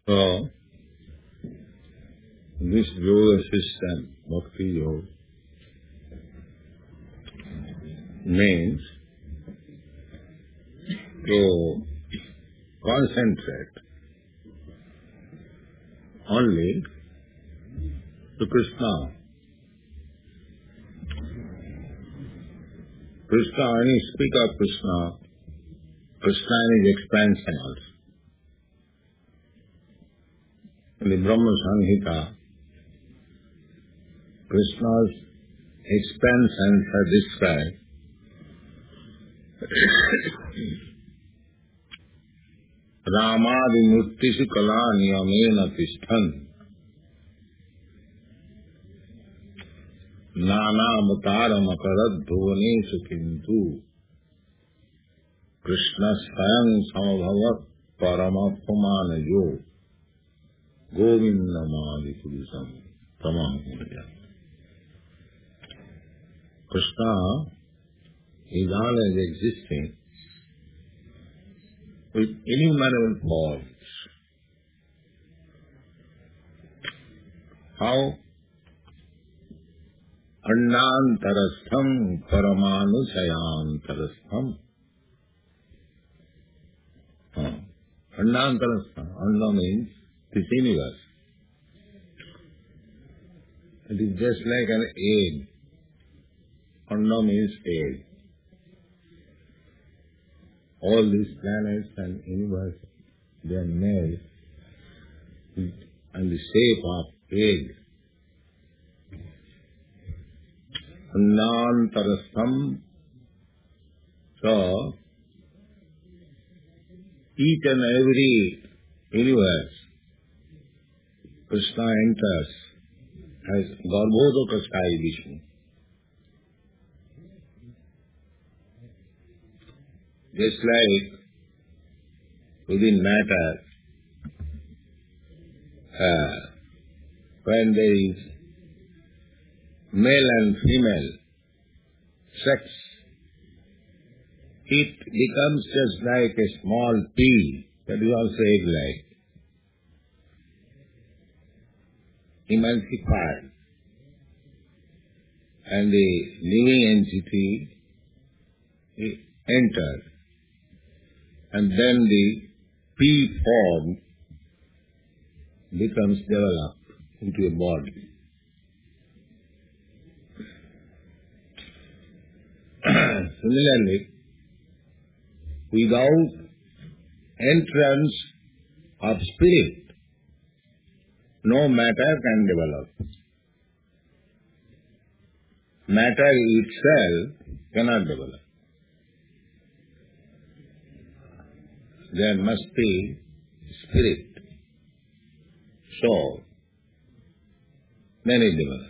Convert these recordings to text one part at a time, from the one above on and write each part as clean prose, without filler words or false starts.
So, this yoga system, Bhakti Yoga, means to concentrate only to Krishna. Krishna, when you speak of Krishna, Krishna is expansion also. In the Brahma Samhita, Krishna's expansions are described. Ramadi murtisu kala niyamena tishthan nana avataram akarad bhuvanesu kintu Krishna swayam samabhavat paramapamanayo govindamadi purusam tamahumaya. Krishna is always existing with innumerable forms. How? Annantarastham paramanusayantarastham. Annantarastham. Anna means this universe. It is just like an egg. Anna means egg. All these planets and universe, they are made in the shape of egg. Annantarastham. So, each and every universe, Krishna enters as Garbhodakashayi Vishnu. Just like within matter, when there is male and female sex, it becomes just like a small pea, that is also egg-like, emulsified, and the living entity enters. And then the pea form becomes developed into a body. Similarly, without entrance of spirit, no matter can develop. Matter itself cannot develop. There must be spirit. So, many develop.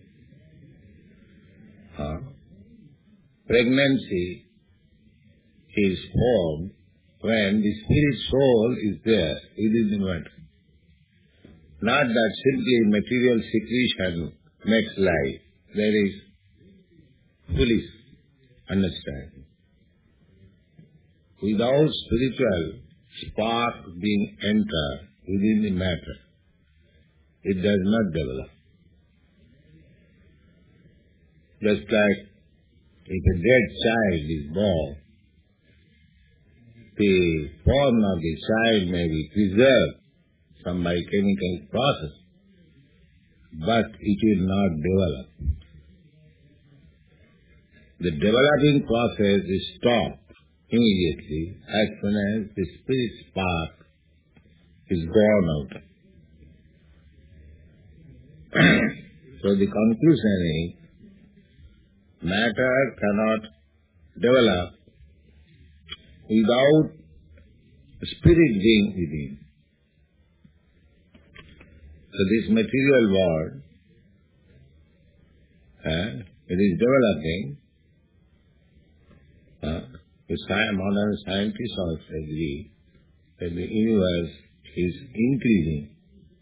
Pregnancy is formed when the spirit soul is there within the matter. Not that simply material secretion makes life. There is foolish understanding. Without spiritual spark being entered within the matter, it does not develop. Just like if a dead child is born, the form of the child may be preserved some by chemical process, but it will not develop. The developing process is stopped immediately as soon as the spirit spark is gone out. So the conclusion is, matter cannot develop without spirit being within. So this material world, it is developing. The modern scientists also agree that the universe is increasing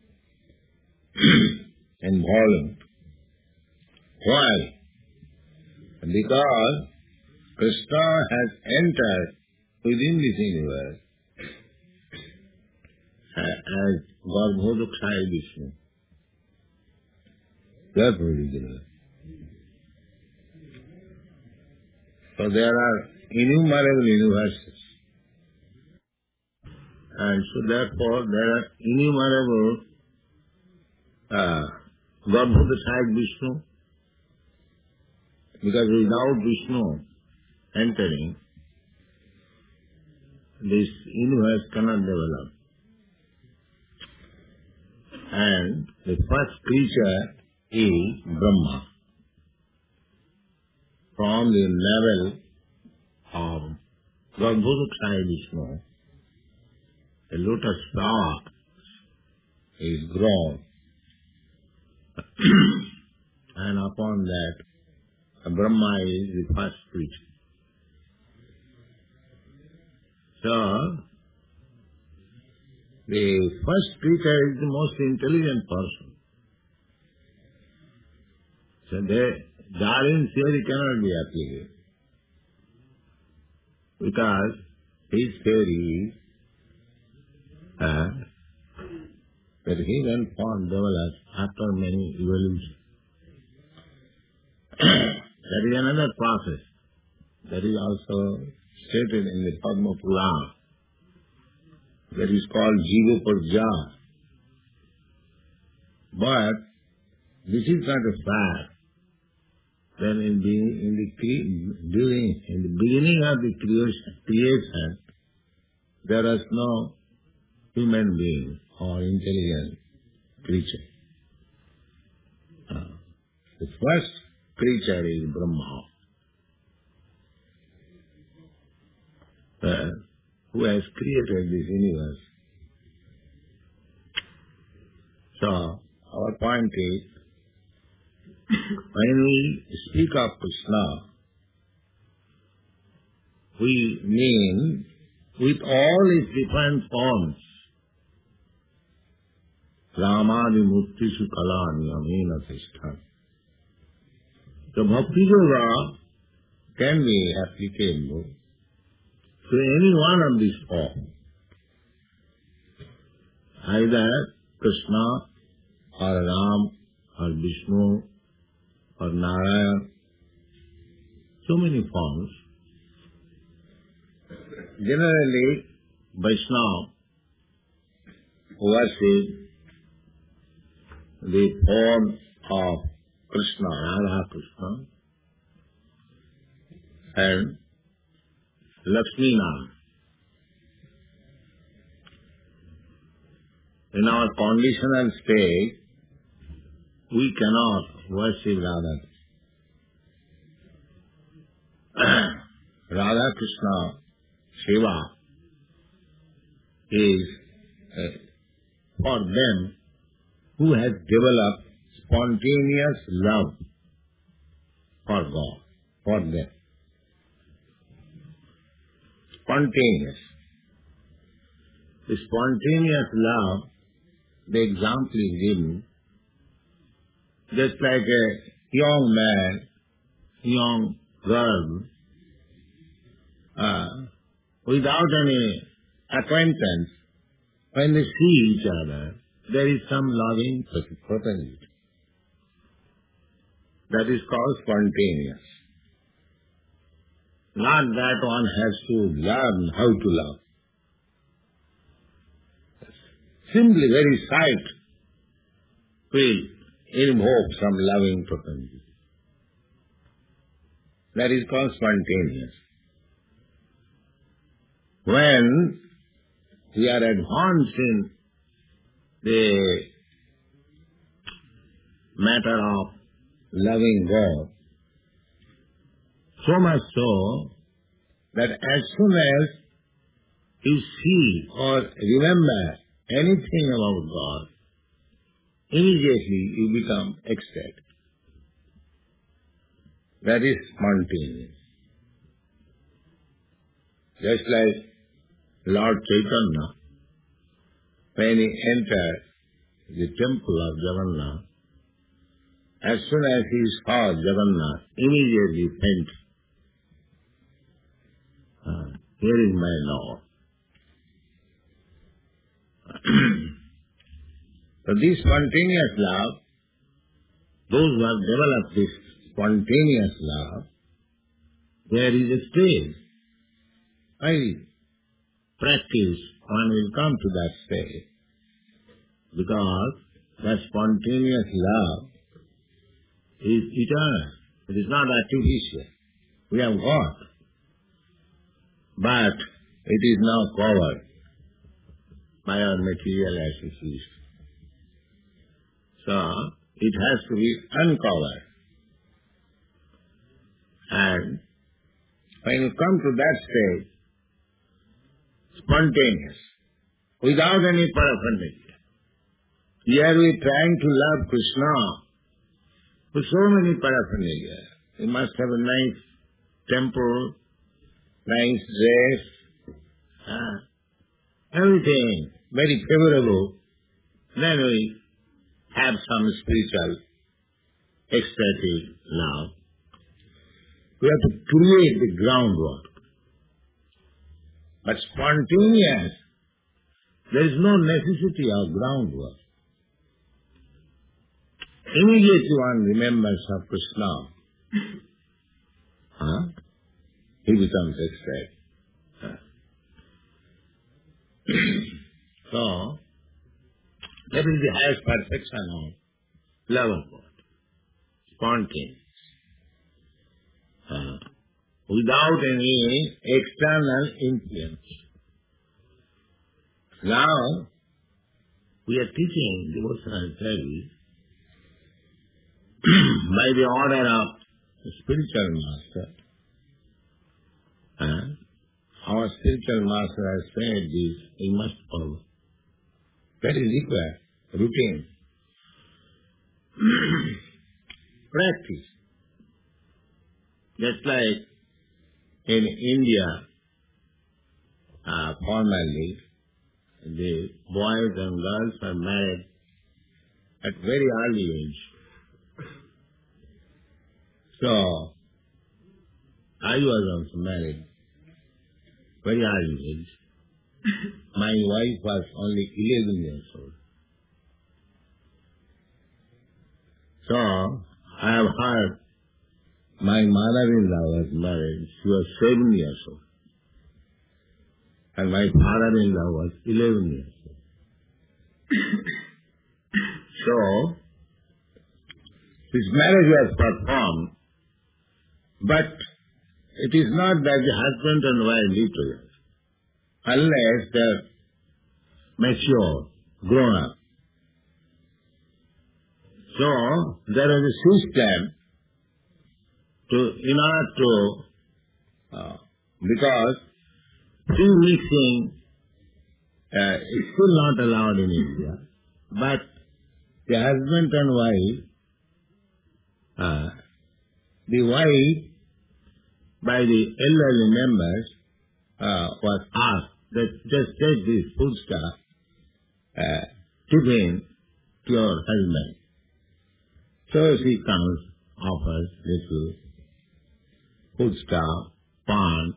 in volume. Why? Because Krishna has entered within this universe as Garbhodakshaya Vishnu. Carefully there. So there are innumerable universes. And so therefore there are innumerable Garbhodakshaya Vishnu. Because without Vishnu entering, this universe cannot develop. And the first creature is Brahma. From the level of Garbhodakshaya Vishnu, a lotus flower is grown. And upon that, Brahma is the first creature. So, the first creature is the most intelligent person. So Darwin's theory cannot be applicable. Because his theory is that human form develops after many evolutions. That is another process. That is also stated in the Padma Purana. That is called Jiva Parja. But this is not a fact. Then in the beginning of the creation, there was no human being or intelligent creature. The first creature is Brahma, who has created this universe. So, our point is, when we speak of Krishna, we mean with all its different forms. Ramadi Murtishu Kalani Amina Tishtan. So Bhakti Yoga can be applicable to any one of these forms. Either Krishna or Ram or Vishnu or Narayan. So many forms. Generally, Vaishnava worship the form of Krishna, Radha Krishna, and Lakshmi Narayan. In our conditional state, we cannot worship Radha. Radha Krishna Seva is for them who has developed spontaneous love for God, for them. Spontaneous. The spontaneous love, the example is given, just like a young man, young girl, without any acquaintance, when they see each other, there is some loving propensity. That is called spontaneous. Not that one has to learn how to love. Simply very sight will invoke some loving propensity. That is called spontaneous. When we are advanced in the matter of loving God, so much so that as soon as you see or remember anything about God, immediately you become ecstatic. That is spontaneous. Just like Lord Chaitanya, when he entered the temple of Jagannath, as soon as he saw Jagannath, immediately fainted. Here is my Lord. So this spontaneous love, those who have developed this spontaneous love, there is a stage. By practice, one will come to that stage. Because that spontaneous love is eternal. It is not artificial. We have got. But it is now covered by our material association. So, it has to be uncovered. And when you come to that stage, spontaneous, without any paraphernalia. Here we are trying to love Krishna with so many paraphernalia. You must have a nice temple, nice dress, everything very favorable. Then we have some spiritual, ecstatic love. We have to create the groundwork. But spontaneous, there is no necessity of groundwork. Immediately one remembers of Krishna. He becomes ecstatic. So, that is the highest perfection of love of God. Spontaneous. Without any external influence. Now, we are teaching devotional service by the order of the spiritual master. Our spiritual master has said this, we must follow. That is required, routine. Practice. Just like in India, formerly, the boys and girls are married at very early age. So, I was also married very early age. My wife was only 11 years old. So, I have heard my mother-in-law was married. She was 7 years old. And my father-in-law was 11 years old. So, this marriage was performed, but it is not that the husband and wife live together, unless they are mature, grown up. So, there is a system in order to, because pre-mixing is still not allowed in India, but the husband and wife, the wife by the elderly members was asked that just take this foodstuff, tiffin to your husband. So she comes, offers little foodstuff, pan.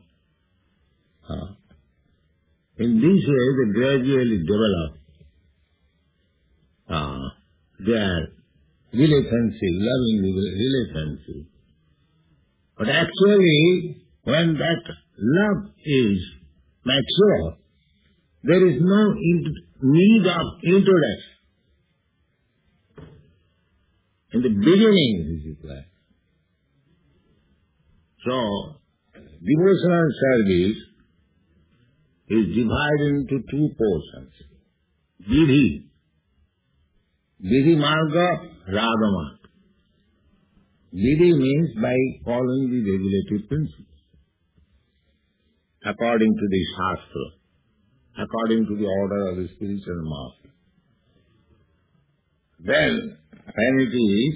In this way they gradually develop their relationship, loving relationship. But actually, when that love is mature, there is no need of introduction. In the beginning, this is like. So, devotional service is divided into two portions. Vidhi. Vidhi Marga, Radha Marga. Vidhi means by following the regulative principles. According to the Shastra, according to the order of the spiritual master. Then, when it is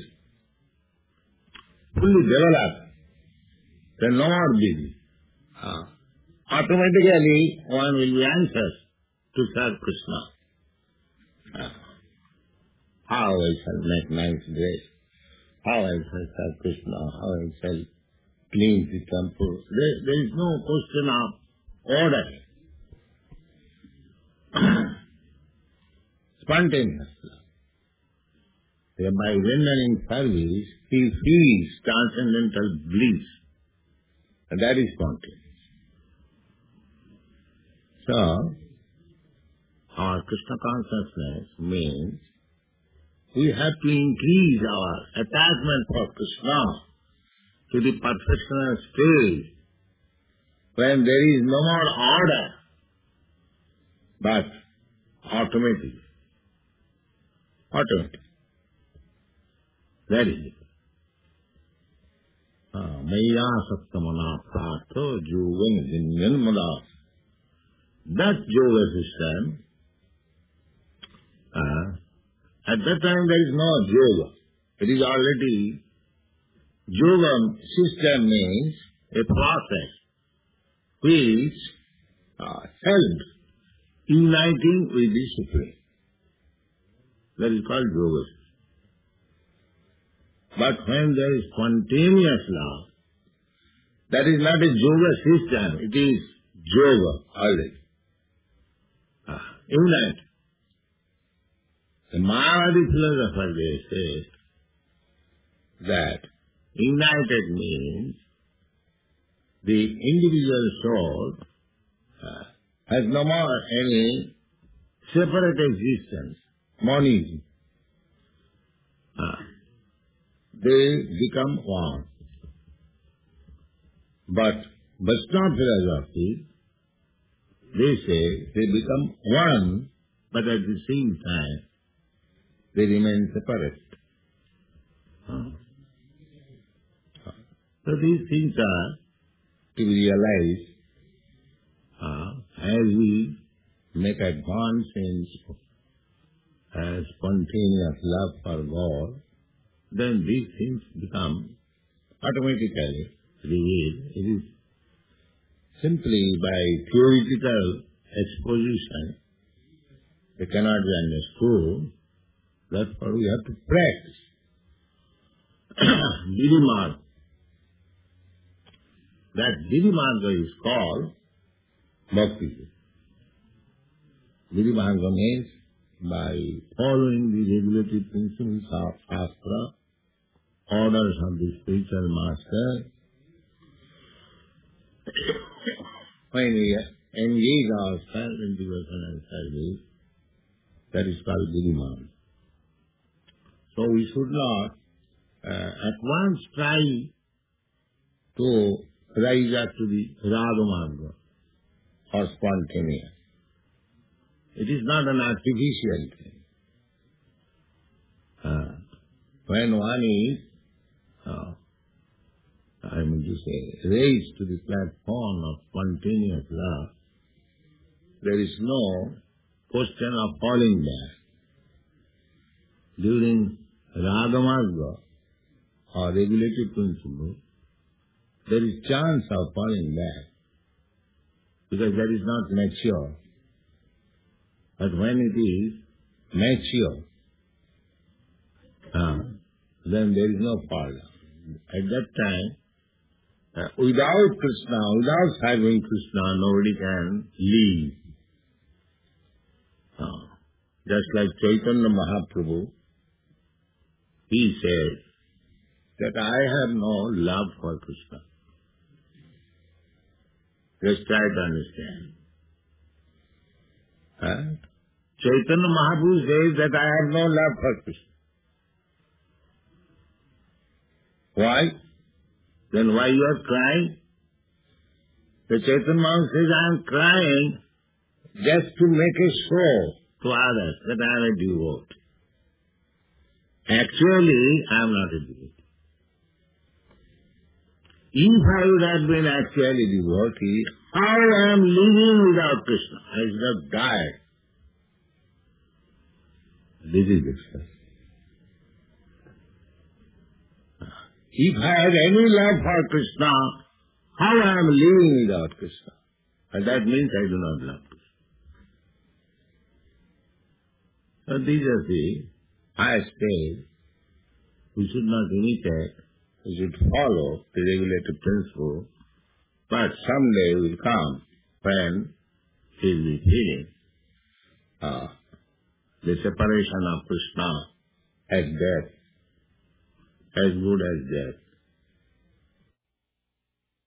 fully developed, then no more Vidhi. Automatically, one will be anxious to serve Krishna. How I shall make nice dress, how I shall serve Krishna, how I shall clean the temple. There is no question of order. Spontaneous love. by rendering service, he feels transcendental bliss. And that is spontaneous. So, our Krishna consciousness means we have to increase our attachment for Krishna to the perfectional stage when there is no more order, but automatic. Automatic. That is it. Maya Sattamana Pratho Juvan Jinyan Mada. That yoga system, at that time there is no yoga. It is already, yoga system means a process which helps uniting with the Supreme. That is called yoga system. But when there is spontaneous love, that is not a yoga system, it is yoga already. Unite. The Mayavadi philosopher, they say that united means the individual soul has no more any separate existence, monism. They become one. But Vaishnava philosophy, they say they become one, but at the same time they remain separate. So these things are to be realized as we make advance in spontaneous love for God, then these things become automatically revealed. It is simply by theoretical exposition, they cannot be understood. Therefore we have to practice. Dirimarga. That Dirimarga is called Bhakti. Dirimarga means by following the regulative principles of Shastra, orders of the spiritual master, when we engage ourselves in devotional service, that is called Dirimarga. So we should not at once try to rise up to the Radhamarga or spontaneous. It is not an artificial thing. When one is, raised to the platform of spontaneous love, there is no question of falling back. During Radhamarga or regulative principle, there is chance of falling back because that is not mature. But when it is mature, then there is no fall down. At that time, without Krishna, without serving Krishna, nobody can live. Just like Chaitanya Mahaprabhu, he said that I have no love for Krishna. Just try to understand. Chaitanya Mahaprabhu says that I have no love for Krishna. Why? Then why you are crying? The Chaitanya Mahaprabhu says, I am crying just to make a show to others that I am a devotee. Actually, I am not a devotee. If I would have been actually a devotee, how I am living without Krishna? I should have died. This is the question. If I had any love for Krishna, how I am living without Krishna? And that means I do not love Krishna. So these are the highest stage. We should not imitate, we should follow the regulative principle, but someday will come when he will be feeling the separation of Krishna as death, as good as death.